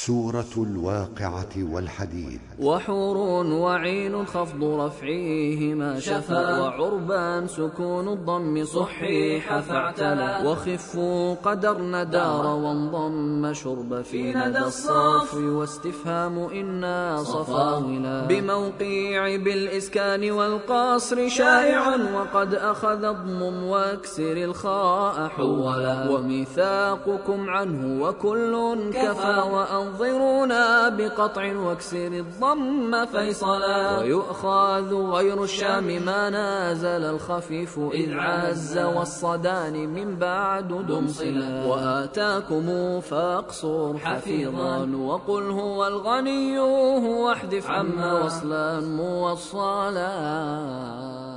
سورة الواقعة والحديد. وحور وعين خفض رفعيهما شفا، وعربان سكون الضم صحيح فاعتلى، وخفوا قدرن دار وانضم شرب في ندى الصاف، واستفهام إنا صفاولا بموقيع بالإسكان والقصر شائع، وقد أخذ اضمم واكسر الخاء حولا، وميثاقكم عنه وكل كفى، وأنظرونا بقطع واكسر الضم فيصلا، ويؤخذ غير الشام ما نازل الخفيف إذ عز، والصدان من بعد دمصلا، وآتاكم فاقصر حفيظا، وقل هو الغني هو احذف عما وصلا موصلا.